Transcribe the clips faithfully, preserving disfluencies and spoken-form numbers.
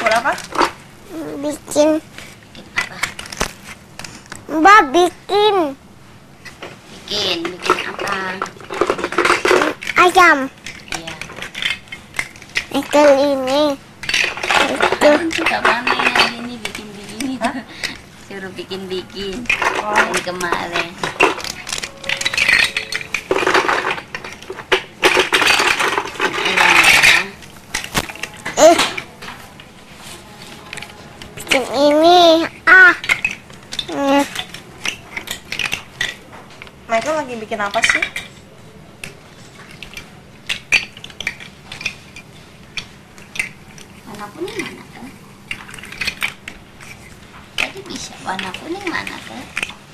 Buat apa? Bikin. Bikin apa? Mbak bikin. Bikin, bikin apa? Ayam. Iya. Michael ini. Itu. Suka pamer ini bikin begini tuh. Suruh bikin-bikin. Oh. Dari kemarin. Eh. Bikin ini. Ah. Eh. Michael lagi bikin apa sih? Warna kuning mana kan? Tadi bisa warna kuning mana kan?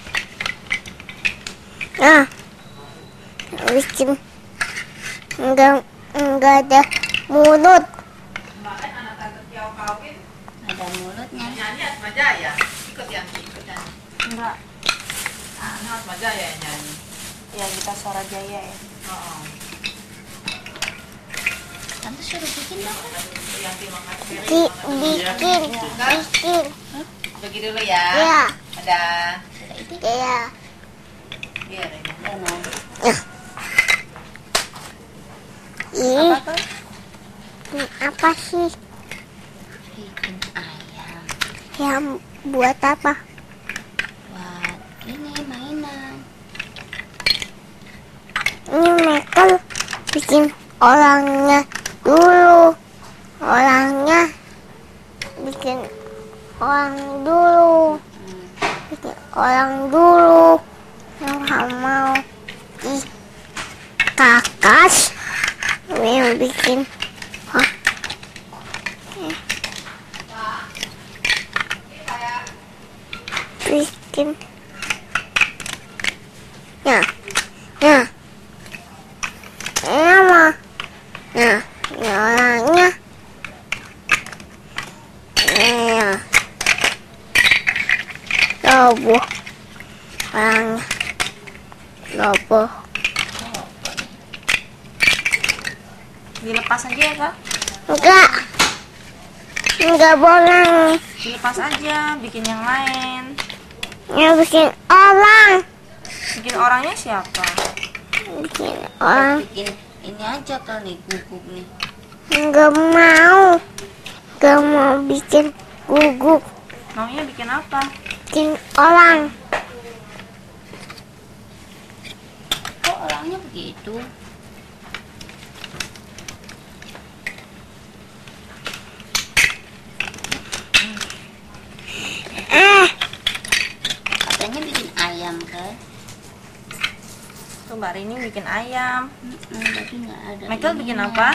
Ah. Bikin. Enggak enggak ada mulut. Ada mulutnya. Nyanyi Asma Jaya. Ikut ya, ikut nyanyi. Enggak. Nah, Asma Jaya yang nyanyi. Ya kita suara Jaya ya. Oh, Tante suruh bikin dong kan? yang terima kasih. Ki, bikin. Bikin. Pergi dulu ya. Ya. Ada. Sudah itu. Ya. Biar ini. Jangan. Ih, Apa tuh? apa sih? Bikin ayam. Yang buat apa? Buat ini mainan. Ini Michael bikin orangnya dulu. Orangnya bikin orang dulu. Bikin orang dulu. Yang mau di kakas. Yang bikin. Hah? Bikin. Ya. Ya. Nama. Nah, ini orangnya. Ya. Roboh. Orangnya. Roboh. Dilepas aja ya kak? Enggak. Enggak boleh. Dilepas aja, bikin yang lain. Yang bikin orang. Bikin orangnya siapa? Bikin orang. Bikin ini aja kali guguk nih. Enggak mau. Enggak mau bikin guguk. Maunya bikin apa? Bikin orang. Kok orangnya begitu? Eh, Katanya bikin ayam kan? Tuh Mbak Rini bikin ayam. Hmm, tapi nggak ada. Michael ininya. bikin apa?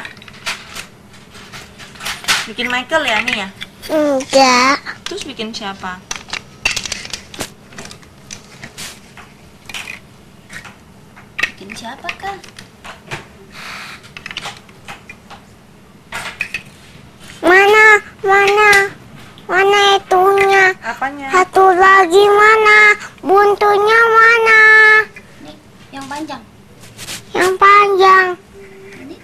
Bikin Michael ya nih ya? enggak. Terus bikin siapa? Bikin siapa kan? Mana? Mana? Mana itunya? Apanya? Satu lagi mana? Buntunya mana? Nih, yang panjang. Yang panjang. Ini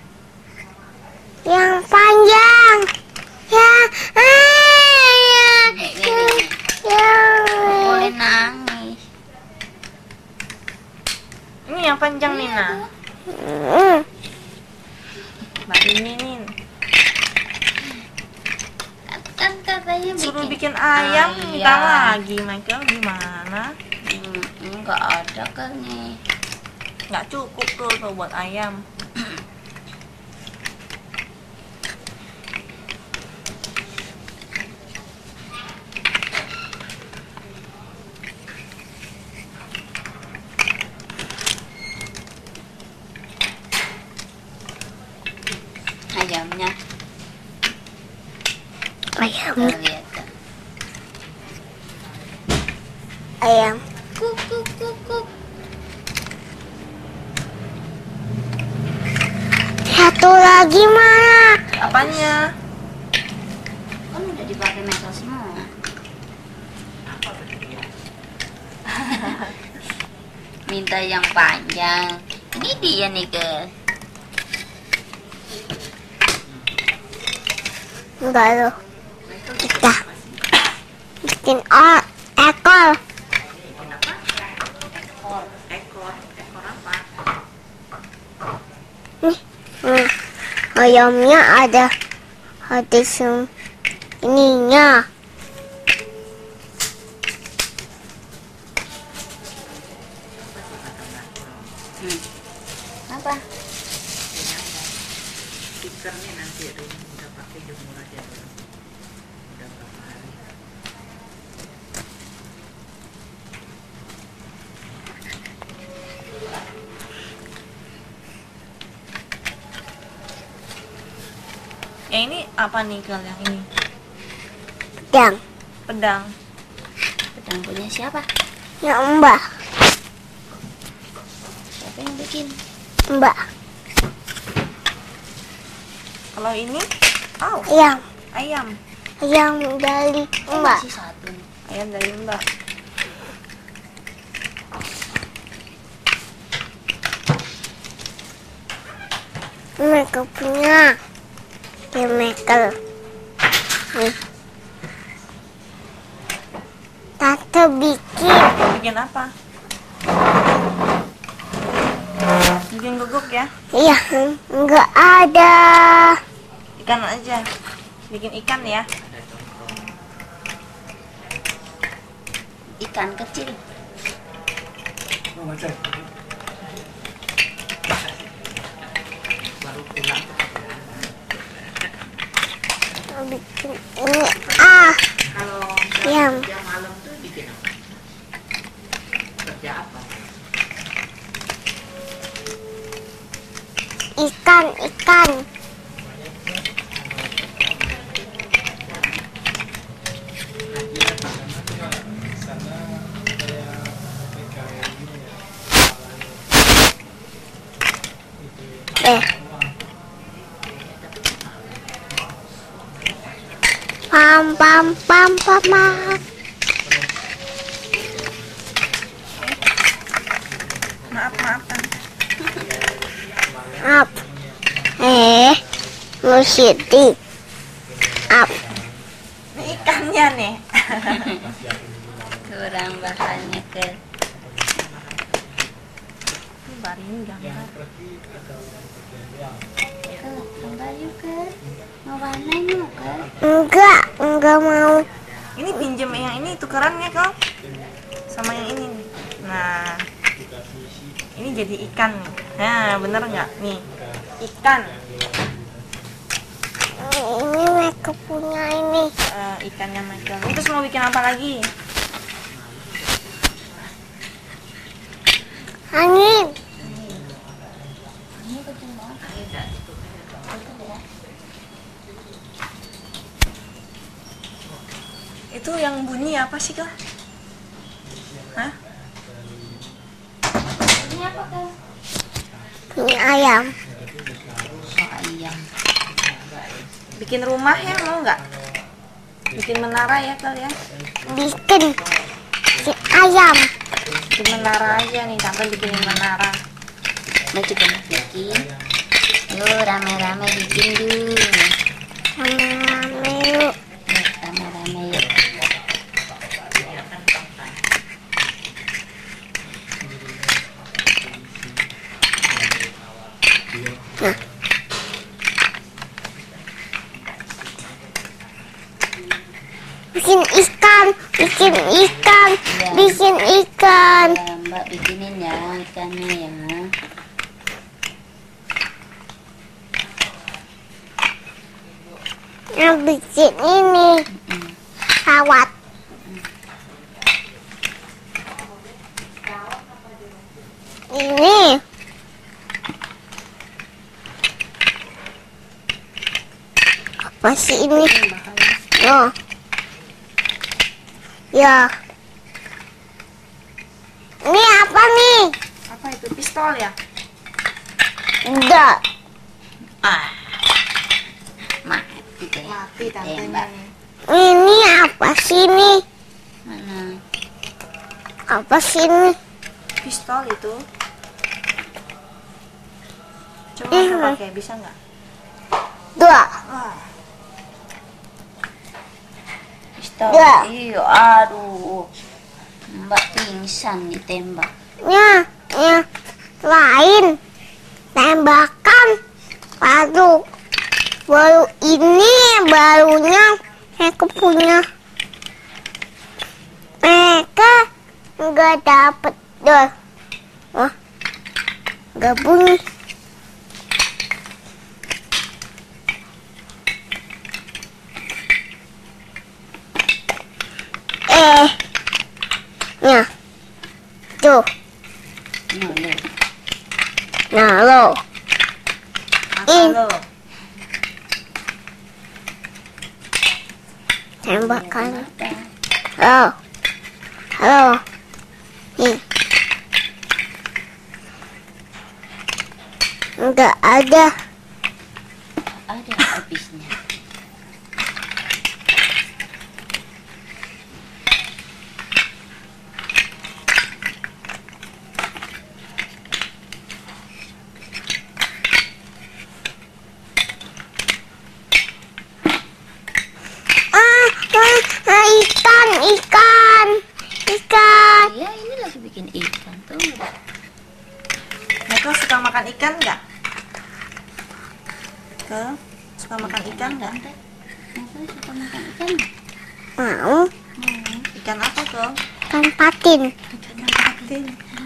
Yang panjang. Ya. Ah, ya. Nih, nih, nih. Ya. Nggak boleh nangis. Ini yang panjang nih nah. Hmm. Mbak Rini nih. Kan katanya bikin. Suruh bikin ayam, minta lagi. Michael gimana? Hmm, nggak ada kan nih. Nggak cukup tuh, tuh buat ayam. Ayamnya. Ayam. Kita lihat kan. Ayam. Kuk kuk kuk kuk. Satu lagi mana? Apanya? Kan udah dipakai metal semua. Minta yang panjang. Ini dia nih guys. Enggak loh. bikin oh, ekor. Ekor, ekor, ekor apa? Nih, hmm. ayamnya ada ada sem ininya. Hmm. Apa? Stikernya nanti aduh, udah pakai jemur aja dulu. Udah berapa hari? Yang ini apa nih Kel? Yang ini Pedang. pedang. Pedang punya siapa? Ya Mbak, Siapa yang bikin? Mbak. Kalau ini, oh Ayam, ayam, ayam dari Oh, Mbak. masih satu nih. ayam dari Mbak. Mereka punya. Ya mereka. Nih. Tante bikin. Bikin apa? Bikin guguk ya? Iya, nggak ada. Ikan aja. Bikin ikan ya. Ikan kecil. Baru pulang. Bikin ini ah. Kalau Ayam. kerja malam tuh bikin apa? Kerja apa? Ikan, ikan. Eh. Pam pam pam pam pam. Maaf maaf kan. Up. Eh. Musiti. Up. Ini ikannya nih. Kurang bahannya ke. Ini bari ini gambar. Ke, gambar yuk ke. Mau warna yuk ke. Enggak, enggak mau. Ini pinjem yang ini tukerannya kau sama yang ini nih. Nah, ini jadi ikan nih. Nah, bener nggak nih? Ikan. Ini mereka punya ini. Eh, ikannya Michael. Ini terus mau bikin apa lagi? Angin. Itu yang bunyi apa sih kak? Hah? Ini apa ke? Ini ayam. Oh ayam. Bikin rumah ya mau nggak? Bikin menara ya kal ya? Bikin si ayam. Bikin menara aja nih, tante bikinin menara. Mau juga mau bikin. Yuk rame-rame bikin yuk. Rame-rame yuk. Yuk rame-rame yuk. Nah. Bikin ikan, bikin ikan, Ya. bikin ikan. Ya, Mbak bikinin ya ikannya ya. Nah, bikin ini Mm. pesawat. Ini apa sih ini? Oh, ya. Ini apa nih? Apa itu? Pistol ya? Enggak. Ah, Mati deh. mati tante Tembak. nih. Ini apa sih ini? Mana? Apa sih ini? Pistol itu. Coba Eh. aku pakai, bisa nggak? Dua. Wah, Tuh, Ya. iya, aduh. Mbak pingsan ditembak. Ya, ya. Lain. Tembakan. Baru. Baru ini barunya mereka punya. Mereka nggak dapet deh. Wah. Nggak bunyi. Eh. Ya. Tuh. Nah, lo. Nah, lo. Apa Ih. lo? Tembakan. Kenapa? Halo. Halo. Nih. Enggak ada. Ada habisnya. Ah, ah, ah, ikan, ikan. Ikan. Iya, ini lagi bikin ikan tuh. Michael suka makan ikan nggak? Ke? Suka makan ikan nggak? Michael suka makan ikan? Mau Hmm, ikan apa tuh? ikan patin. Ikan patin.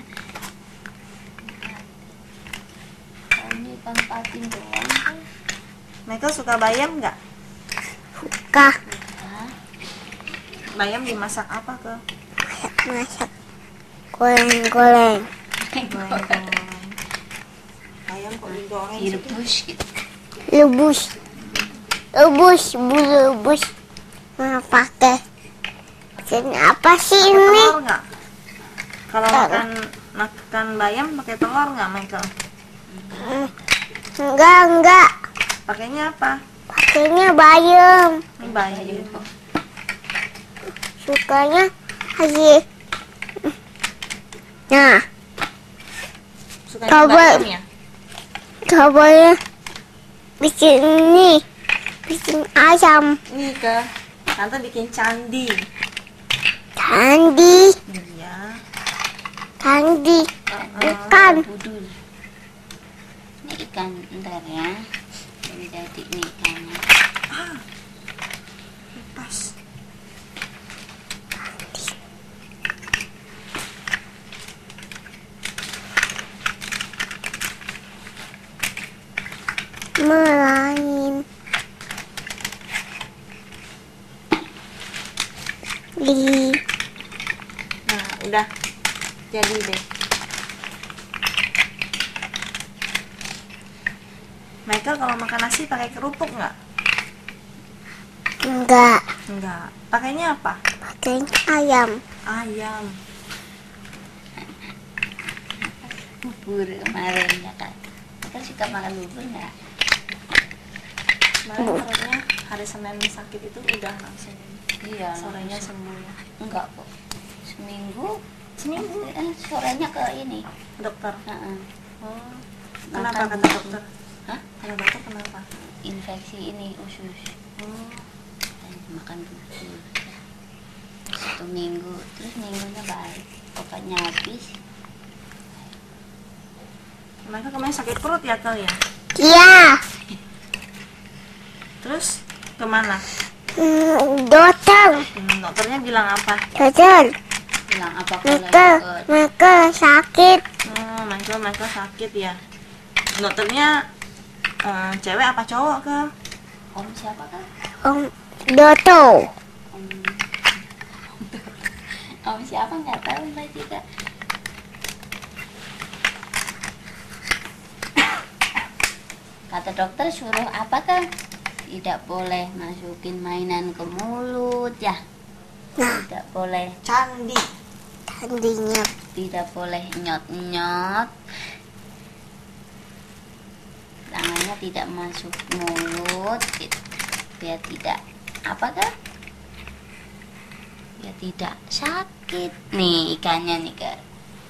Oh, ini ikan patin doang tuh. Michael suka bayam nggak? Kah, Hah? Bayam dimasak apa ke? masak. Goreng-goreng. Goreng-goreng. Bayam kok digoreng sih? Direbus gitu. Lebus. Lebus, bulu lebus. Nah, pakai. Ini apa sih Pakai ini? telur nggak? Kalau Telur. makan makan bayam pakai telur nggak, Michael? Hmm, Enggak, enggak. Pakainya apa? Pakainya bayam. Ini bayam. Sukanya hasil. Nah, Sukanya Coba. bayam ya? coba ya. Bikin ini. Bikin ayam. Ini ke Tante bikin candi. Candi. Iya. Candi. Uh-uh. Ikan. Budul. Ini ikan ntar ya. Jadi jadi nih ikannya. Ah, lepas. Melain. Di. Nah, udah jadi deh. Michael kalau makan nasi pakai kerupuk nggak? Enggak. Enggak. Pakainya apa? Pakainya ayam. Ayam. Bubur kemarin ya kan. Kita suka makan bubur nggak? Kemarin perutnya hari Senin sakit itu udah langsung Iya. sorenya langsung. sembuh ya. Enggak kok. Seminggu. Seminggu. Eh, sorenya ke ini. Dokter. Heeh. Oh. Kenapa Makan kata bubur. dokter? Hah? Kata dokter kenapa? Infeksi ini usus. Oh. Dan makan bubur. Satu minggu, terus minggunya baik. Obatnya habis. Michael kemarin sakit perut ya kali ya? Iya. Terus kemana? Hmm, dokter. Hmm, dokternya bilang apa? Dokter. Bilang apa kalau Mereka, deket? mereka sakit. Oh, Michael, Michael sakit ya. Dokternya eh, cewek apa cowok ke? Om siapa kan? Om Doto. Om, om siapa nggak tahu mbak juga. Kata dokter suruh apa kan? Tidak boleh masukin mainan ke mulut ya. Nah, Tidak boleh, Candi. candinya. tidak boleh nyot-nyot. Tangannya tidak masuk mulut gitu. Biar tidak apa kan? Biar tidak sakit. Nih ikannya nih kan.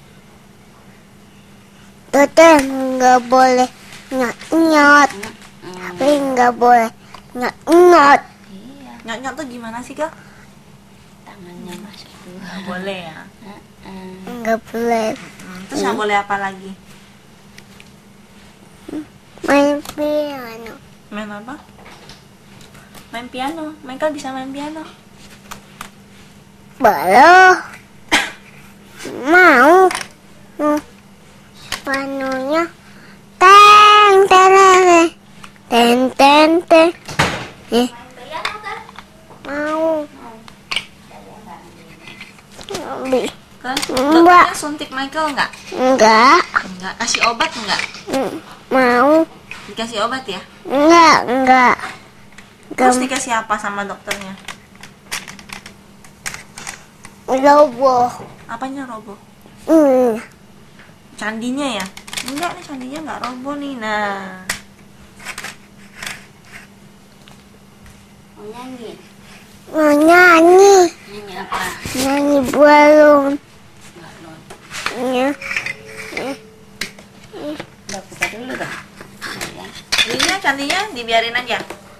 Dokter nggak boleh nyot-nyot. Mm-mm. Tapi nggak boleh nyot-nyot. Iya. Nyot-nyot tuh gimana sih, Kak? tangannya masuk dulu. Nggak boleh ya. Heeh. Nggak boleh Hmm, terus nggak boleh apa lagi? main piano. Main apa? Main piano. Michael bisa main piano. Belum. Mau. Mau. Pianonya. Teng, teng, teng. Teng, teng, teng. Eh, Main piano kan? mau. Bi- Kan? Enggak. Dokternya suntik Michael nggak? Enggak. Enggak. Kasih obat nggak? Mm, Mau. Dikasih obat ya? Enggak, enggak. Terus Gam- dikasih apa sama dokternya? Roboh. Apanya roboh? Hmm. Candinya ya? Enggak nih, candinya nggak roboh nih. Nah, Mau nyanyi? Mau nyanyi. Nyanyi apa? Nyanyi balon. Nggak non. Ya. Udah buka dulu dong. Ya. ininya candinya dibiarin aja.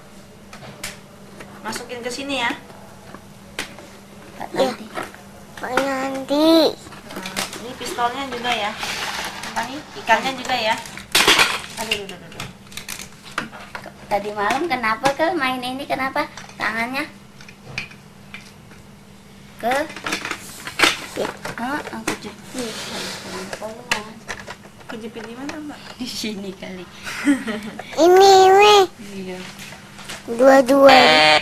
Masukin ke sini ya. Buka nanti. Pak nanti. Hmm, ini pistolnya juga ya. Apa nih? Ikannya juga ya. Aduh, aduh, aduh, aduh. Tadi malam kenapa ke main ini kenapa tangannya ke ah aku jepit Kejepit di mana, Mbak? di sini kali. Ini, ini. Iya. Dua-dua.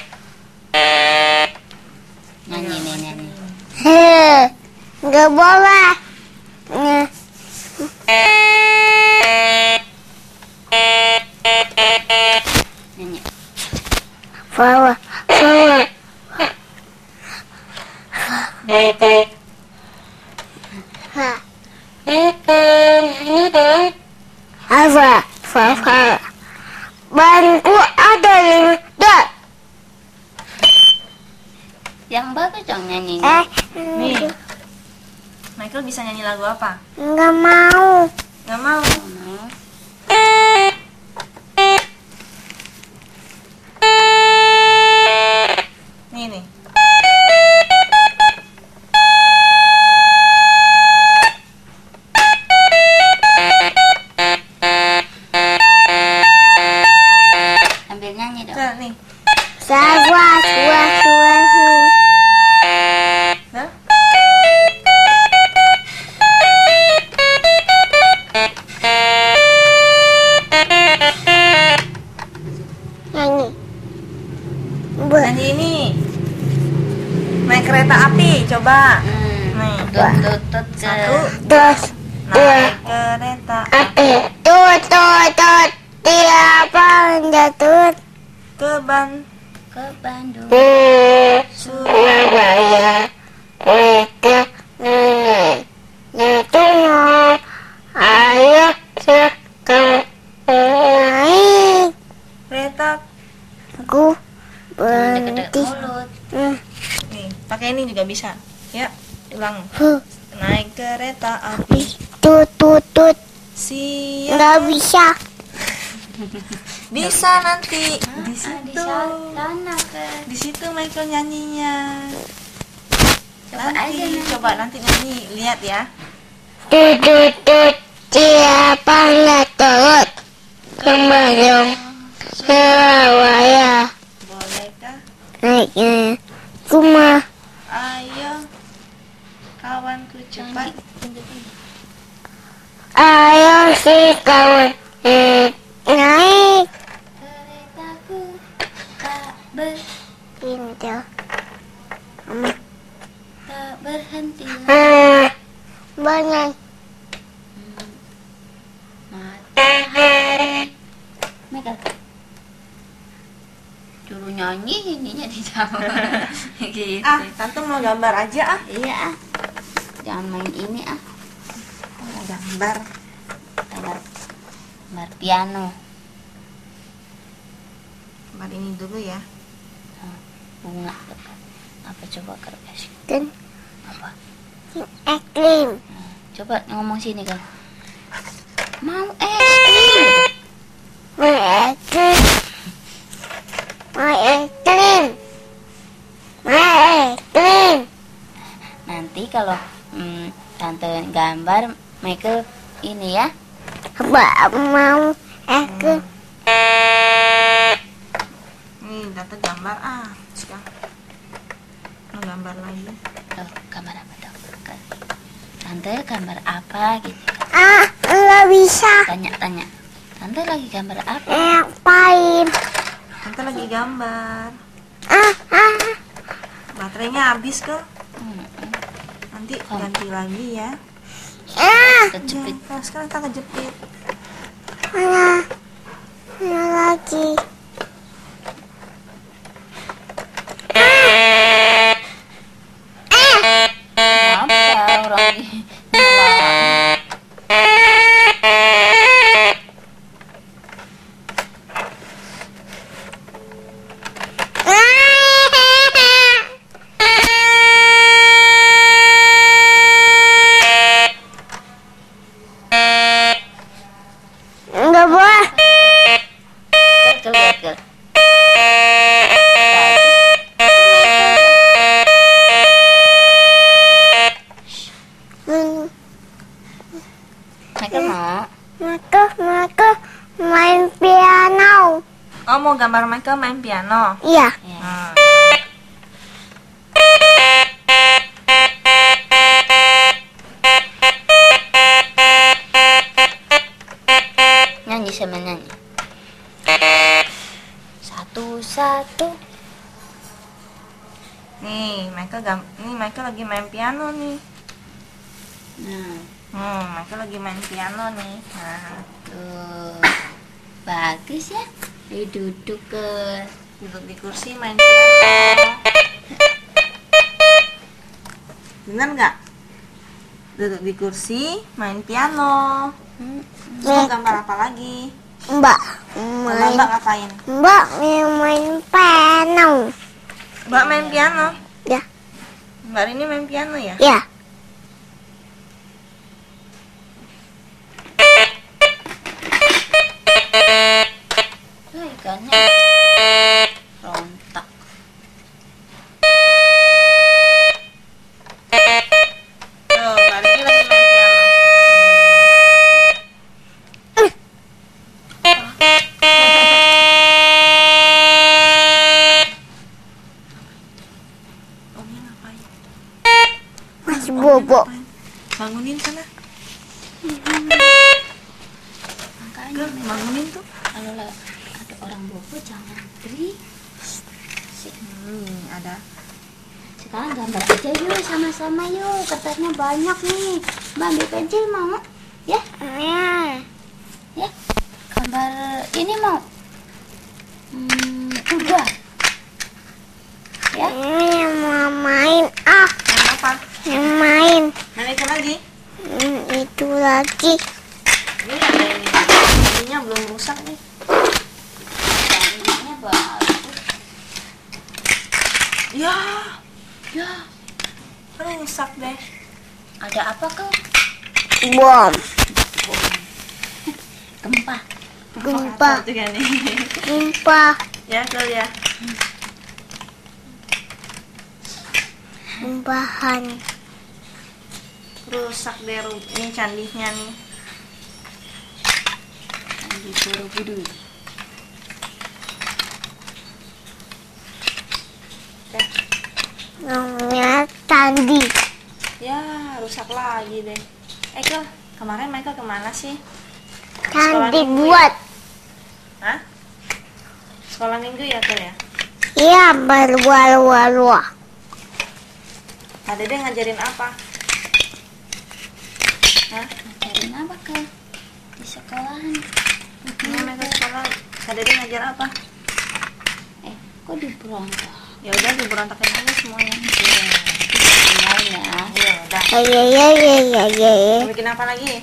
Nyanyi nih nyanyi. He. Nggak boleh. Nah. Nyanyi. Flower. Flower. Ha. Apa? Flower. Banku ada lima. Dah. Yang bagus dong nyanyinya. Eh. Nih. Michael bisa nyanyi lagu apa? Nggak mau. Nggak mau. Mau. Nih, nih. Sambil nyanyi dong. Nah, nih. Sawa, suwa, suwa, suwa. Nah. Nyanyi. Buat. Nyanyi ini. Naik kereta api, coba. Hmm. Nih. Tut tut tut ke. Satu. Terus. Naik kereta api Eh, tut, tut, tut. Tiapa jatuh. ke Ban Ke Bandung. Hmm. Surabaya. Surabaya. Mereka nenek. Nyatunya. Ayo sekarang. Naik. Kereta. Aku Jangan deket-deket berhenti. mulut. Hmm. Nih, pakai ini juga bisa. Ya, ulang. Huh. Naik kereta api. Tut, tut, tut. Siap. Nggak bisa. Bisa nanti. Di Ah, di situ. sana ke. Di situ Michael nyanyinya. Coba aja Nanti, nanti. coba nanti nyanyi. Lihat ya. Tut, tut, tut. Siapa nggak turut? Kembali. Surabaya. Bolehkah? Naiknya. Kuma. Ayo. Kawanku cepat. Ayo si kawan. Eh, naik. Keretaku tak ber Pintu. tak berhenti. Ah, banyak. Matahari. Megal. Suruh nyanyi ininya di jawab. Gitu. Ah, tante mau gambar aja ah. Iya ah. Jangan main ini ah. Mau gambar. Gambar gambar piano. Gambar ini dulu ya. Bunga. Apa coba kalau kasih? Dan Apa? eklim. Coba ngomong sini kan. Mau es krim. Mau eklim. Mau eklim. Mau eklim. kalau hmm, tante gambar, Michael ini ya. Mbak mau aku. Nih tante gambar ah. Sekarang mau gambar lagi. Tuh, gambar apa dong? Tante gambar apa gitu? Ah, nggak bisa. Tanya-tanya. Tante lagi gambar apa? Ngapain? Tante lagi gambar. Ah, ah. Baterainya habis ke. Hmm, Nanti Oh. ganti lagi ya. Ah, kejepit. Ya, nah, sekarang kita kejepit. mana? Mana lagi? Kenapa orang ini? Nggak boleh. Gagal, gagal. Hmm, Michael mau? Maka, maka main piano. Oh, mau gambar Michael main piano. Iya. Ya. Hmm. Nyanyi sama nyanyi. Satu satu. Nih, Michael gam nih Michael lagi main piano nih. Nah, Hmm, Michael lagi main piano nih. Nah, tuh bagus ya. Dia duduk ke duduk di kursi main piano. Bener nggak? Duduk di kursi main piano. hmm, Terus mau gambar apa lagi? Mbak Mbak main. Mbak ngapain? Mbak main main piano. Mbak main piano. Ya, Mbak ini main piano ya? ya. tuh ikannya rontak. Tuh, Mbak ini lagi main piano. Oh, ini ngapain? Masih bobo. Ngapain? Bangunin sana. Makanya Gel, bangunin tuh. kalau la- ada orang bobo jangan beri. Hmm, ada. Sekarang gambar aja yuk sama-sama yuk. Kertasnya banyak nih. Mbak ambil pensil mau? Ya, Ya. ya. Gambar ini mau? Hmm, udah. Ya. Ini mau main. Ah, Main apa? yang main. Main itu lagi. Hmm, itu lagi. Ini ada ini. Ininya belum rusak nih. Gambarnya bagus. Ya, Ya, rusak deh. ada apa kau? Bom. Gempa. Gempa. Tuh kan nih. Gempa. Ya, Gel ya. Gempahan. Rusak deh ru- ini candinya nih. Di Borobudur. Dah. Namanya Tandi. Ya, rusak lagi deh. Eh, Gel, kemarin Michael kemana sih? Tandi minggu buat. Hah? Sekolah minggu ya, Gel ya? Iya, baru-baru. Kak Dede ngajarin apa? Hah? Ngajarin apa kau? Di sekolahan. Ini Michael sekolah. Kak Dede ngajar apa? Eh, kok diberontak? Ya udah, diberontakin aja semuanya. Tinggal ya. Ya udah. Ya, ya, ya, ya, ya, ya. Mau bikin apa lagi?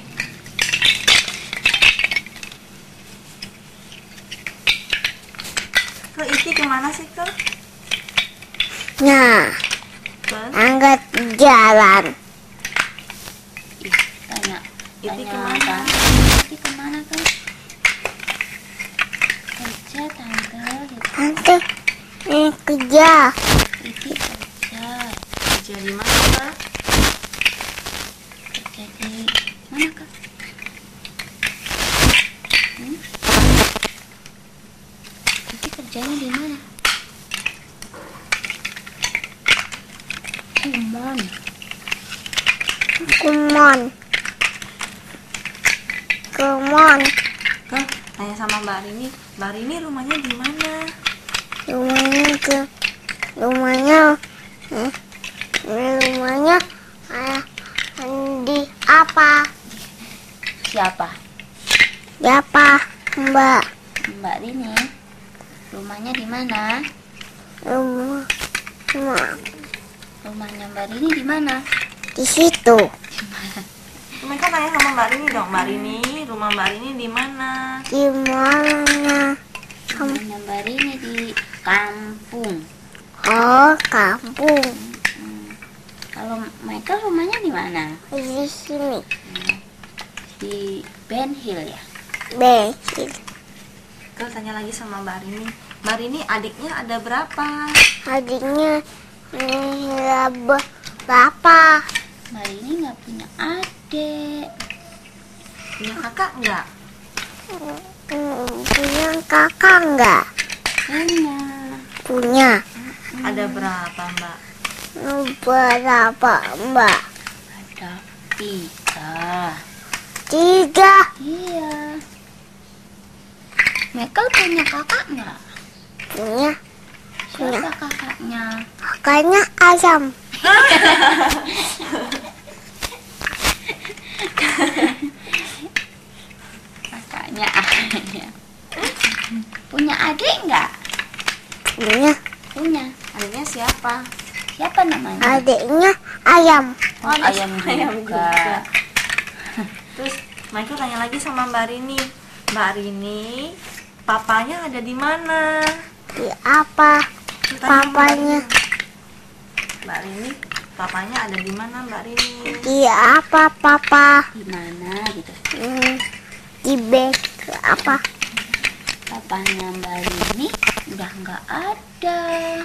Ke Iti kemana sih, Ke? Nah, Ke? angkat jalan. Ih, tanya. Iti Tanya kemana? tante. Iti kemana kau? Kerja tante. Gitu. Tante, ini kerja. Iti kerja. Kerja di mana? kerja di mana kak? Hmm? Jadi kerjanya di mana? Kumon. Kumon. Kumon. Kak, tanya sama Mbak Rini. Mbak Rini rumahnya di mana? Rumahnya ke rumahnya eh, rumahnya eh, di apa? Siapa? Siapa? Mbak. Mbak Rini. Rumahnya di mana? Rumah, rumah Rumahnya Mbak Rini di mana? di situ. Mereka tanya sama Mbak Rini dong. Mbak Rini, rumah Mbak Rini di mana? Di mana? Rumahnya Mbak Rini di kampung. Oh, kampung. Hmm. Kalau Michael rumahnya di mana? Di sini. Di Ben Hill ya? Betul. Kak, tanya lagi sama Mbak Rini. Mbak Rini, adiknya ada berapa? Adiknya eh, berapa? Mbak Rini nggak punya adik. Punya kakak nggak? Hmm, punya kakak nggak? Punya. Punya. Ada berapa, Mbak? Berapa, Mbak? Ada tiga. Tiga. Iya. Michael punya kakak nggak? Punya. Siapa kakaknya? Kakaknya ayam. Kakaknya ayam. Punya adik nggak? Punya. Punya. Adiknya siapa? Siapa namanya? Adiknya ayam. Oh, ayam juga. Ayam juga. Terus Michael tanya lagi sama Mbak Rini. Mbak Rini, papanya ada di mana? Di apa? Terus tanya sama Mbak Papanya. Rini. Mbak Rini, papanya ada di mana, Mbak Rini? Di apa, Papa? Di mana gitu? Hmm, di bed apa? Papanya Mbak Rini udah nggak ada.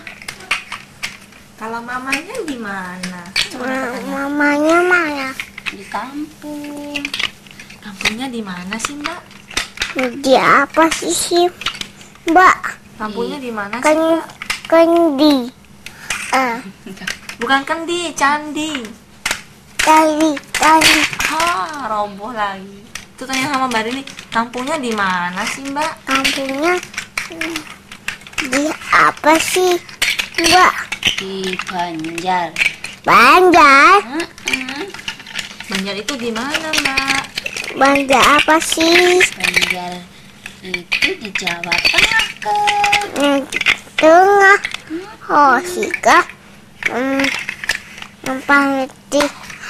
Kalau mamanya di mana? Coba Ma- tanya. mamanya mana? Di kampung. Kampungnya di mana sih, Mbak? Di apa sih sih, Mbak? Kampungnya di mana sih, Kan Mbak? kendi. Ah, Bukan Kendi, Candi. kali kali Ah, roboh lagi. Itu tanya sama Mbak Rini, kampungnya di mana sih, Mbak? kampungnya hmm, di apa sih, Mbak? Di Banjar. Banjar. Heeh. Banjar itu di mana, Mbak? Banjar apa sih? Banjar itu di Jawa Tengah ke. Hmm, tengah. Oh, sih kah? Hmm, nampak di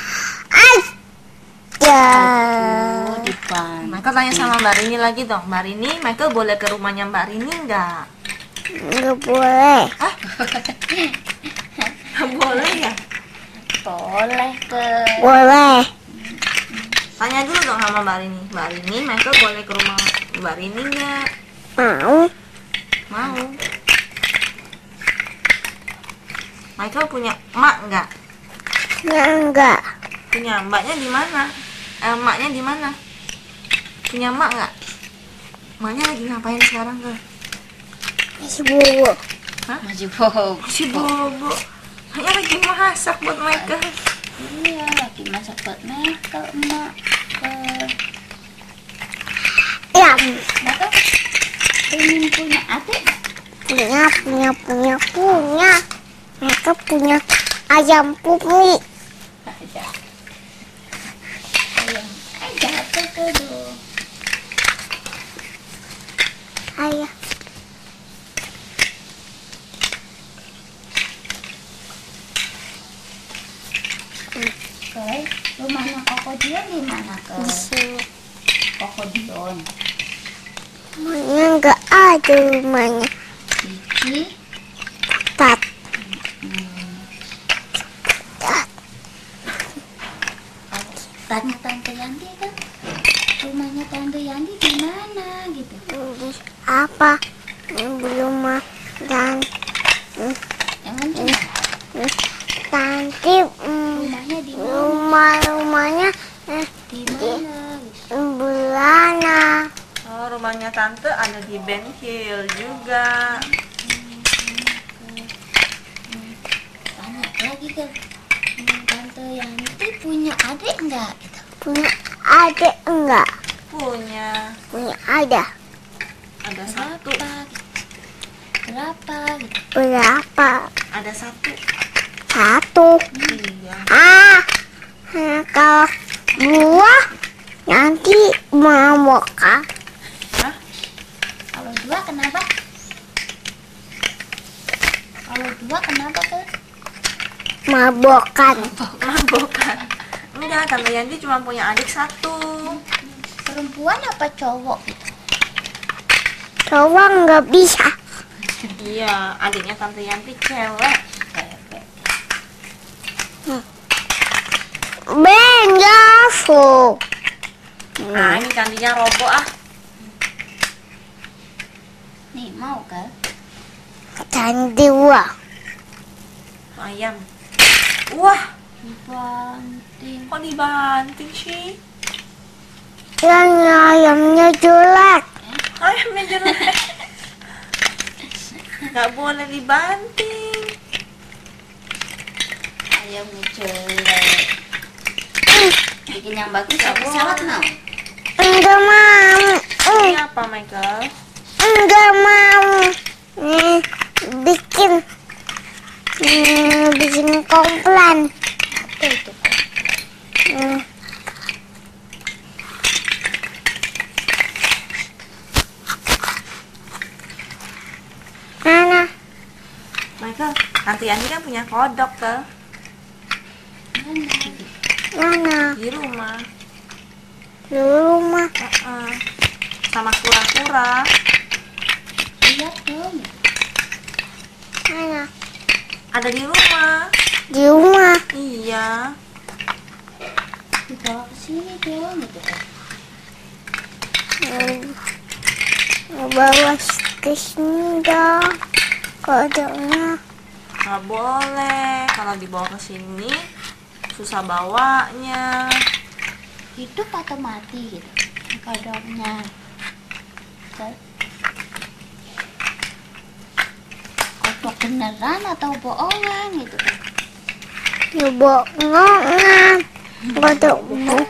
aja. Oh, di Banjar. Michael tanya sama Mbak Rini lagi dong. Mbak Rini, Michael boleh ke rumahnya Mbak Rini nggak? Nggak boleh. Boleh ya? Boleh ke. Boleh. Tanya dulu dong sama Mbak Rini. Mbak Rini, Michael boleh ke rumah Mbak Rini nggak? Mau. Mau. Michael punya emak nggak? Nggak, enggak. Punya mbaknya di mana? Eh, emaknya di mana? Punya emak nggak? Emaknya lagi ngapain sekarang ke? Masih bobo. Masih bobo. Si bobo. Emaknya lagi masak buat Michael. Iya, lagi masak buat Michael, emak. Ke. Ya, Michael pengen punya adik nggak? punya, punya, punya, punya. Mereka punya ayam putih. Ada. Ayam. Eh, jatuh tuh dong. Ayam. Ke rumahnya Koko Dion di mana ke? Di sini. Koko Dion. Rumahnya nggak ada rumahnya. Di Tat. hmm, Tat. tanya Tante Yanti kan, rumahnya Tante Yanti di mana gitu? Di apa? Belum dan Jangan cuma nanti mm, rumahnya di mana? rumah rumahnya tante ada di Ben Hill juga. Tanya lagi ke tante Yanti punya adik enggak? Gitu. Punya adik enggak? Punya. Punya ada. Ada satu. Berapa? Berapa? Gitu. Berapa? Ada satu. Satu. Iya. Ah, nah, kalau dua nanti mabok kah? Hah? Kalau dua kenapa? Kalau dua kenapa tuh? Mabokan. Mabokan. Enggak, tante Yanti cuma punya adik satu. Perempuan apa cowok? Gitu. Cowok nggak bisa. Iya, adiknya tante Yanti cewek. Bebek. Ben Jafo. Nah, ini candinya roboh ah. Nih mau kan? Dan dua. Ayam. Wah, Dibanting. kok dibanting sih? Yang ayamnya jelek. Ayamnya jelek. Nggak boleh dibanting. Ayam jelek. Bikin yang bagus apa salad mau? Enggak mau. Ini apa, Michael? Enggak mau. Nih, bikin nih, bikin komplan. Apa itu? Hmm. Mana? Michael, tante Yanti kan punya kodok ke Mana? Mana? di rumah. Di rumah. Uh-uh. Sama kura-kura. Lihat dong. Mana? Ada di rumah. Di rumah. Iya. Dibawa ke sini dong gitu kan. Hmm. Bawa ke sini dong. Kodoknya. Nggak boleh. Kalau dibawa ke sini susah bawanya. Hidup atau mati gitu. Kodoknya. Kan? Kodok beneran atau bohongan gitu kan. Ya bohongan. Kodok bohongan.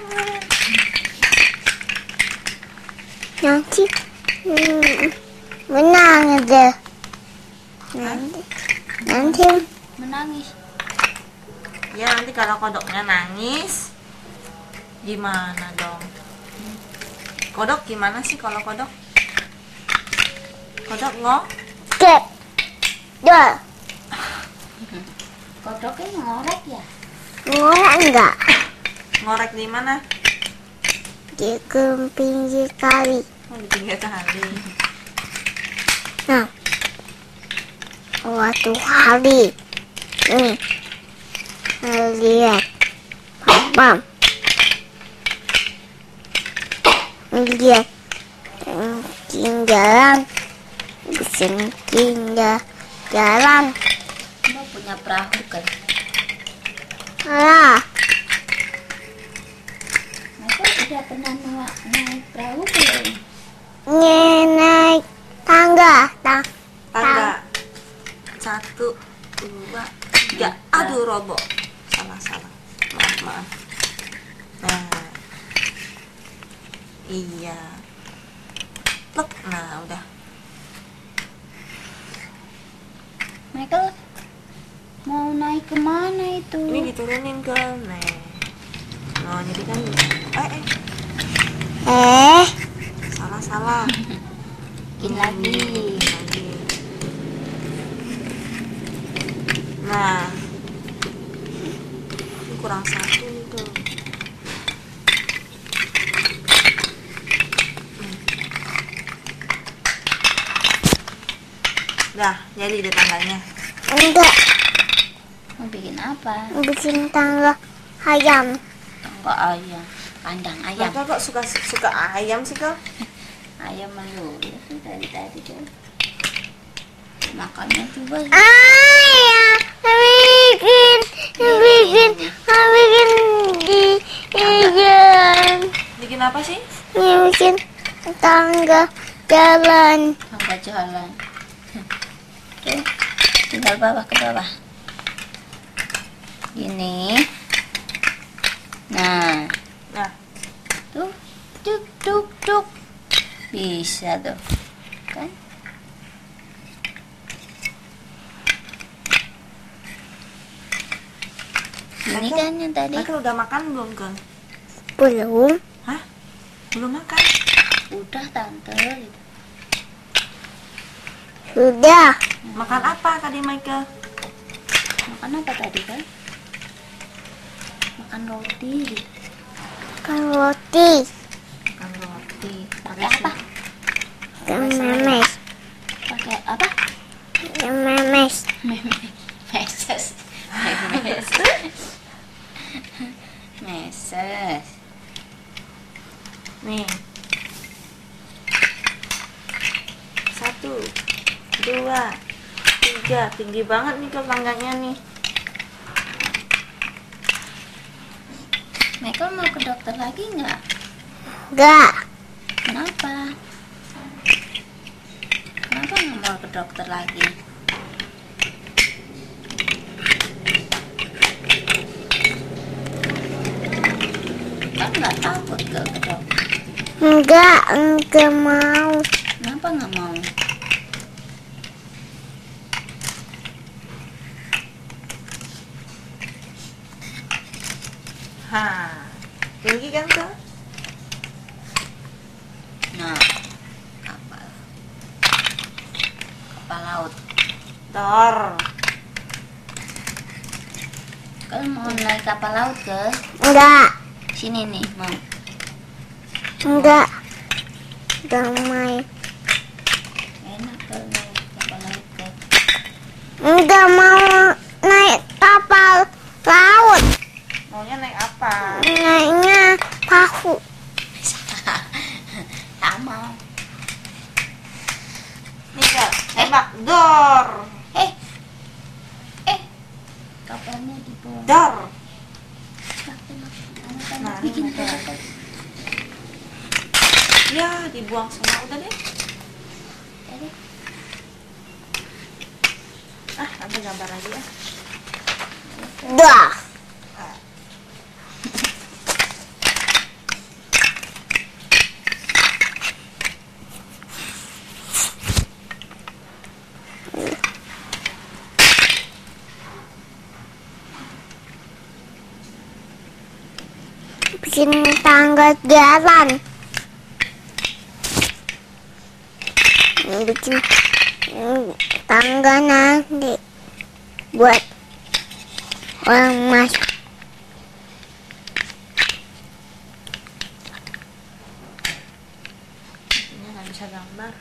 Nanti hmm, menang deh. Nanti, nanti Menangis. Ya, nanti kalau kodoknya nangis gimana dong? Kodok gimana sih kalau kodok? Kodok ngok? kek. Dua. Kodoknya ngorek ya. Ngorek enggak? Ngorek di mana? Di ke pinggir kali. Oh, di pinggir kali. Nah, waktu hari ini lihat papa lihat tinggalan bisa tinggal jalan. Mau punya perahu kan. Alah, Aku udah pernah naik, naik perahu belum? ini naik tangga, tang, Tangga. Satu, dua, tiga. Aduh, robok. Salah, salah. Maaf, maaf. Nah. Iya. Plek. Nah, udah. Michael mau naik kemana itu? Ini diturunin ke nih. Oh, jadi kan eh eh eh, salah salah. Bikin lagi. Lagi. Nah. Ini kurang satu tuh. Dah, jadi deh tangganya. enggak Mau bikin apa? bikin tangga ayam. Tangga ayam, kandang ayam. Bapak kok suka suka ayam sih kau? Ayam melulu ya sih dari tadi tuh. Makannya coba. Ayam, bikin, bikin, bikin di jalan. Bikin apa sih? Bikin tangga jalan. Tangga jalan. Tuh, tinggal bawah ke bawah. Gini. Nah, Nah, tuh, duk duk duk. Bisa tuh, kan? Ini Michael, kan yang tadi. Michael udah makan belum, Kang? Belum. Hah? Belum makan? Udah tante. Gitu. Sudah. Makan apa tadi, Michael? Makan apa tadi kan? Makan roti. Gitu. Makan roti. Makan roti. Pakai apa? Yang memes. Pakai apa? Yang memes. Meses. Meses. Meses. Nih. Satu, dua, tiga. Tinggi banget nih ke tangganya nih. Michael mau ke dokter lagi nggak? Enggak. Kenapa? Kenapa nggak mau ke dokter lagi? Kan nggak takut ke, ke dokter. Enggak, enggak mau. Kenapa nggak mau? Hah. Tinggi kan, Kang? Nah, kapal. Kapal laut. Dor. Kalau mau naik kapal laut ke Enggak. sini nih, mau. Enggak. Enggak main. Enak kalau naik kapal laut ke. Enggak mau naik kapal laut. Maunya naik apa? Naiknya tahu. Sama. Nih, Kak. Tembak. Dor. Eh, eh, kapalnya di bawah. Dor. Nah, Nah, bikin ini ada. kapal. Ya, dibuang semua. Udah deh. Jadi, Ah, nanti gambar lagi ya. Dah. Bikin tangga jalan. Bikin tangga nanti buat orang masuk. Ini nggak bisa gambar.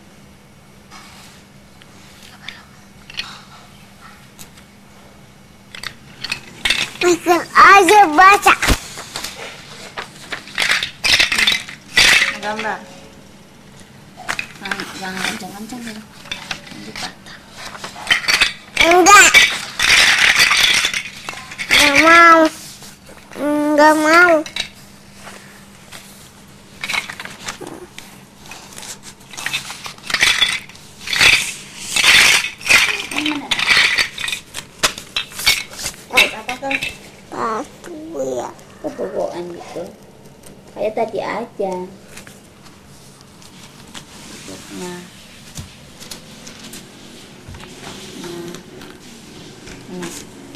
Bikin aja baca. Mau gambar. jangan jangan kencang-kencang deh. Nanti patah. Enggak. Enggak mau. Enggak mau. Yang mana? Apa, Kang? Batu ya. Keboboan gitu. Kayak tadi aja. Nah. Nah. Nah.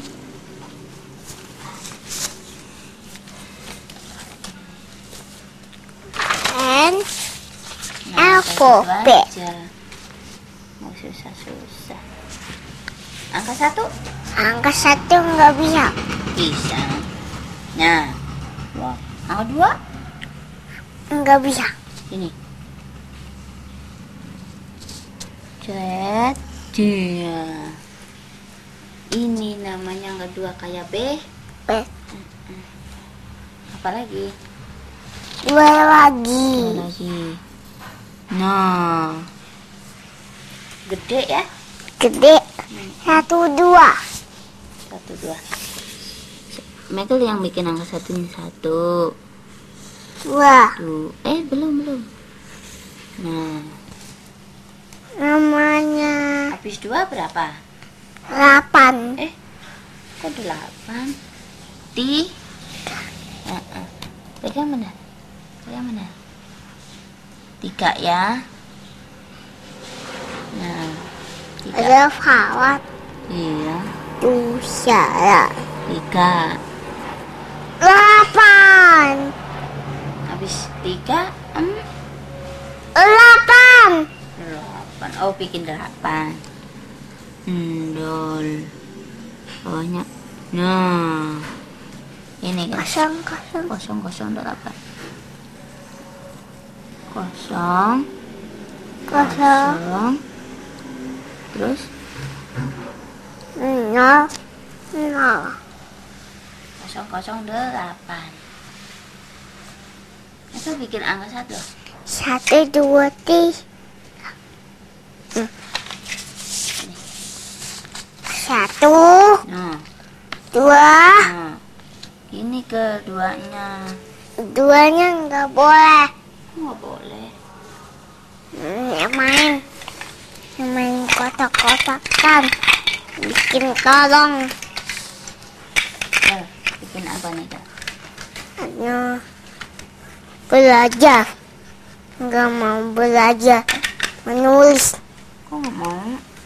And Nah, alfabet. kayak gitu aja. Nggak susah-susah. Angka satu Angka satu nggak bisa. bisa. Nah, wah. Angka dua Nggak bisa. ini. Cet, dia. Ini namanya angka dua kayak B. B. Apa lagi? Dua lagi. Dua lagi. Nah, gede ya. Gede. Satu dua. Satu dua. Michael yang bikin angka satu ini satu. Dua. Tuh, eh belum belum. Nah, Namanya Habis dua berapa? delapan. Eh, kok delapan? Ti? Uh-uh. Pegang benar. Pegang benar. Tiga ya. Nah, tiga. Ada kawat. Iya. Tusa ya. Tiga. Delapan. Habis tiga, em, Delapan. delapan. Oh, bikin delapan. Endol. Banyak. Nah, ini kan. Kosong kosong. Kosong kosong delapan. Kosong. Kosong. Kosong. Terus Nol. Nol. kosong kosong delapan. Itu bikin angka satu. Satu dua tiga. Hmm. Satu. Nah, Dua. nah. Ini keduanya. Duanya nggak boleh. Nggak boleh. Hmm, yang main. Yang main kotak-kotakan. Bikin kolong. Eh, bikin apa nih kak? Nah, belajar. Nggak mau belajar. Menulis. Kok nggak mau?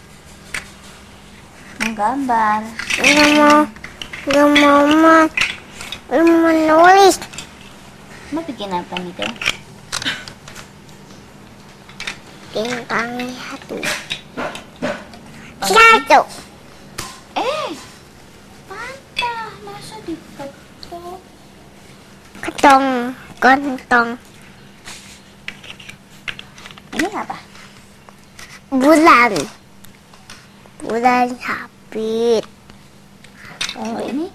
Menggambar. Nggak mau. Nggak mau men menulis. Mau bikin apa nih kak? Bintang satu. Satu. Eh, patah. Masa diketok? Ketong. Kentong. Ini apa? Bulan. Bulan sabit. Oh, ini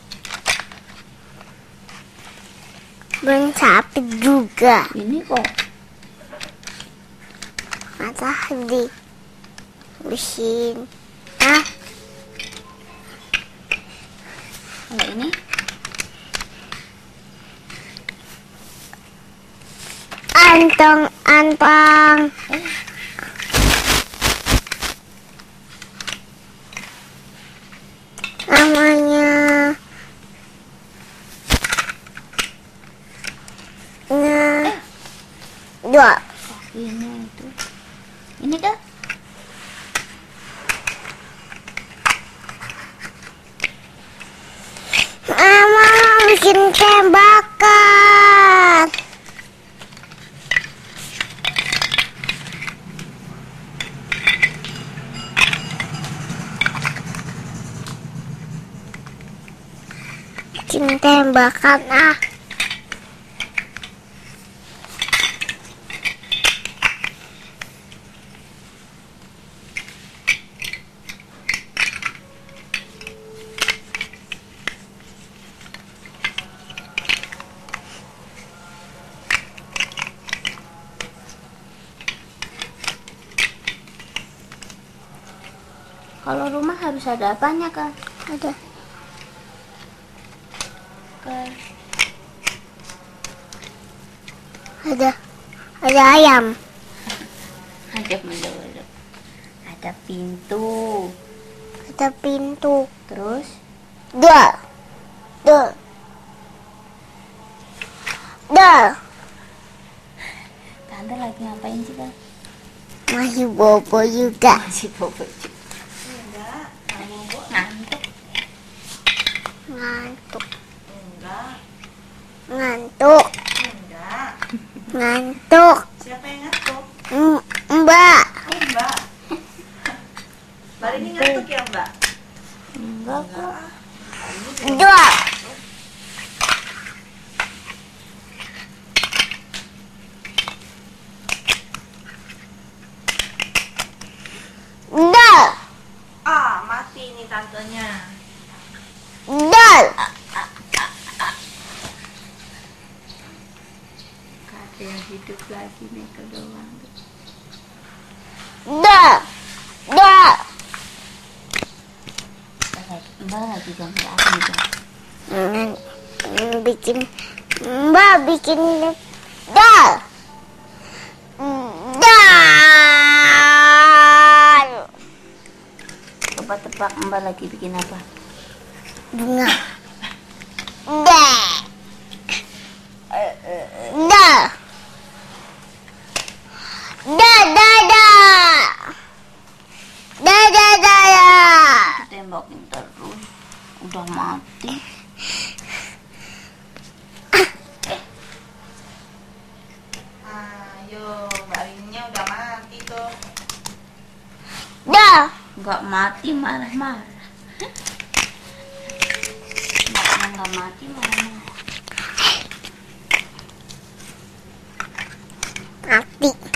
Bulan sabit juga. ini kok Matahari. Mesin. Ah, kalau ini antong antong. Namanya nah, dua. kakinya itu. Ini kak? Mama bikin tembakan. Bikin tembakan ah. Kalau rumah harus ada apanya kak? Ada. Kak. Ada. Ada ayam. Ada menurut. Ada pintu. Ada pintu. Terus Dua. Dua. Dua. tante lagi ngapain sih kak? Masih bobo juga. Masih bobo juga. Enggak. Kamu kok Ngantuk. Ngantuk. enggak. Ngantuk. Enggak. Ngantuk. Siapa yang ngantuk? M- Mbak. Oh, Mbak. Mbak ini ngantuk ya, Mbak? Enggak kok. Dua. Dal. Ah, mati nih tantenya. Dal. Ada yang hidup lagi nih ke doang. Dal. Dal. Mbak lagi gambar apa nih kak? Hmm, hmm, bikin Mbak bikin dal. Dal. Coba tebak Mbak lagi bikin apa? Bunga. Dah. Dah. Dah, dah, dah. Dah, dah, dah, dah. Tembakin terus. Udah mati. Ayo, Mbak Rinnya udah mati tuh. Dah. Nggak mati marah-marah. Mbaknya nggak mati marah-marah. Mati.